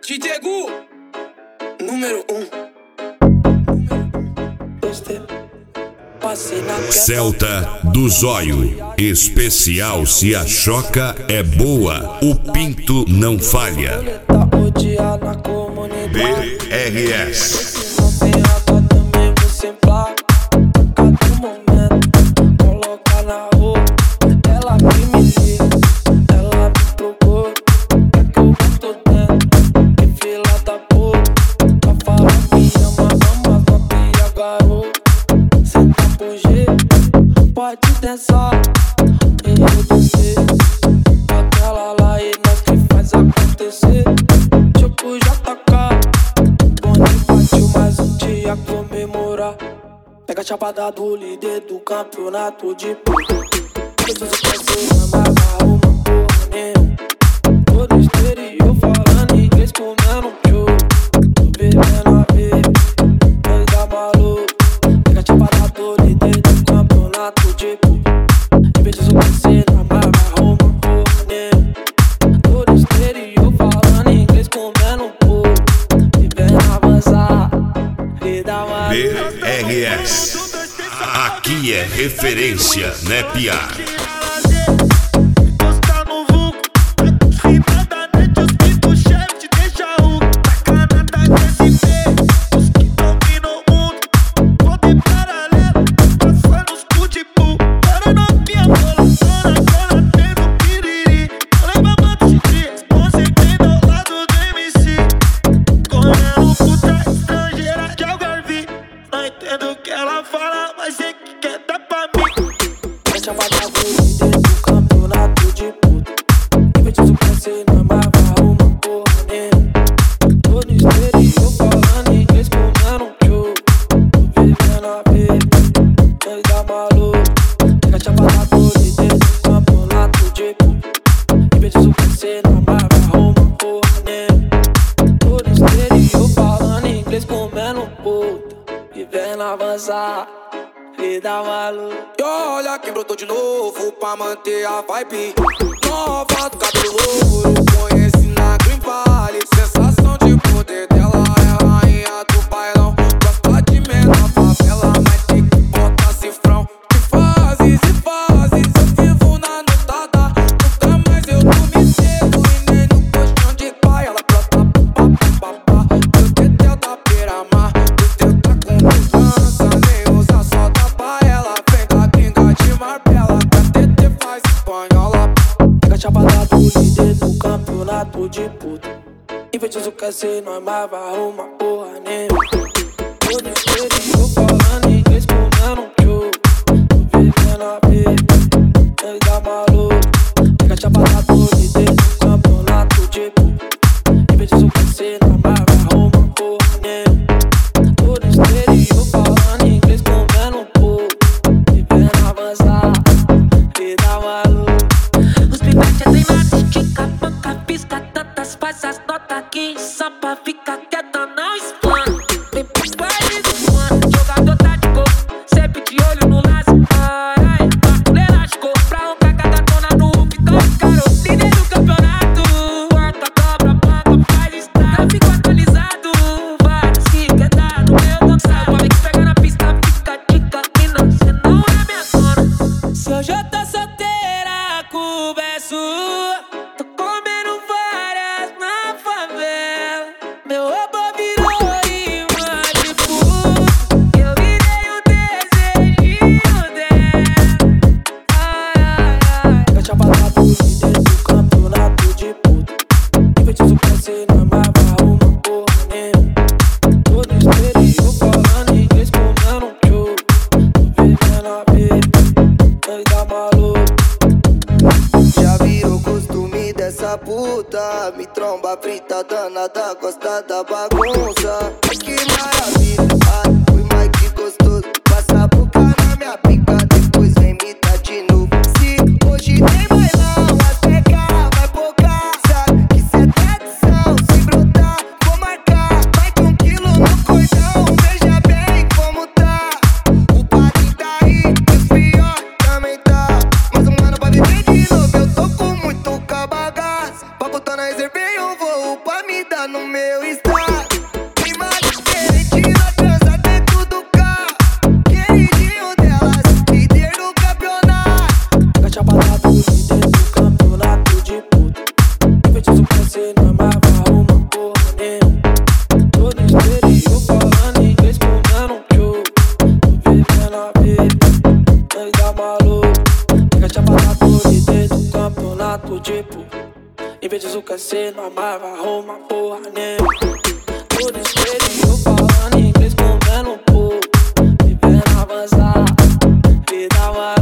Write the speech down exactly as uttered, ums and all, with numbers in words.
D J Gu, número um. Celta do Zóio, especial se a choca é boa, o pinto não falha. B R S. Pode dançar e eu descer aquela lá e nós que faz acontecer. Tipo J K, bonde partiu mais um dia comemorar. Pega a chapada do líder do campeonato de puta. Preciso fazer na marra uma porra nenhuma. Todo exterior falando inglês comendo um show. Tô bebendo a ver, nós dá maluco. Pega a chapada do líder do campeonato de puta. Preciso fazer na marra uma porra nenhuma. Todo exterior falando inglês comendo um pouco. Vivendo avançar, vida maluca. B R S. Aqui é referência, né, piá? Avançar, vida maluca. E olha quem brotou de novo pra manter a vibe nova do cabelo louro. Conheci na Green Valley, sensação de poder dela. É rainha do bailão, gosta de menor favela, mas tem que botar cifrão. De fases e fases, eu vivo na notada. Nunca mais eu dormi cedo e nem no colchão de pai. Ela brota papapá, eu tetel da beira-mar. Chapada do líder do campeonato de puta. Invertido quer ser nós, mas vai arrumar porra nenhuma. Todo exterior falando inglês comendo um show. Tô vivendo a ver, nós dá maluco. Pega a chapada do líder do campeonato de puta. Invertido quer ser nós, mas vai arrumar porra nenhuma. Todo exterior falando inglês comendo um pouco. Vivendo avançar, vida maluca. Pivete é treinado, estica, banca, pisca, tantas faz as notas aqui. Só pra ficar quieta, não explana. Vem pro baile do mano, jogador tá de cor, sempre de olho no laço. Ai, ai, elástico, pra um cagatona no fica caro. Líder do campeonato, quarta cobra, banca, faz estrago. Fico atualizado, vários que quer dar no meu dançar. Pode que pega na pista, fica dica que não, cê não é minha dona. Se eu já tá solteira, converso. Tô comendo várias na favela. Meu robô virou imã de puta. Eu virei o desejinho dela. Ai, ai, ai. Pega a chapada do líder do campeonato de puta. Invertido quer ser nós, mas vai arrumar porra nenhuma. Todo exterior falando inglês comendo um show. Tô vivendo a ver, nós dá maluco. Já virou costume dessa puta, me tromba frita danada, gosta da bagunça. Que maravilha, ah, foi mais que gostoso. Passa a boca na minha pica, depois vem me dar de novo. Se hoje tem bailão, até cá vai focar. Sabe que cê é tradição, se brotar, vou marcar. Vai com um quilo no cordão, veja bem como tá. O padre tá aí, e os pior também tá. Mas o mano vai viver de novo, eu tô com muito cabagaço. Pra botar na reserva eu vou pra me dar no meu. formato tipo, em vez de Zucca ser não amava Roma, porra nenhuma. Tudo exterior falando inglês comendo um pouco, vivendo avançar, vida maravilhosa.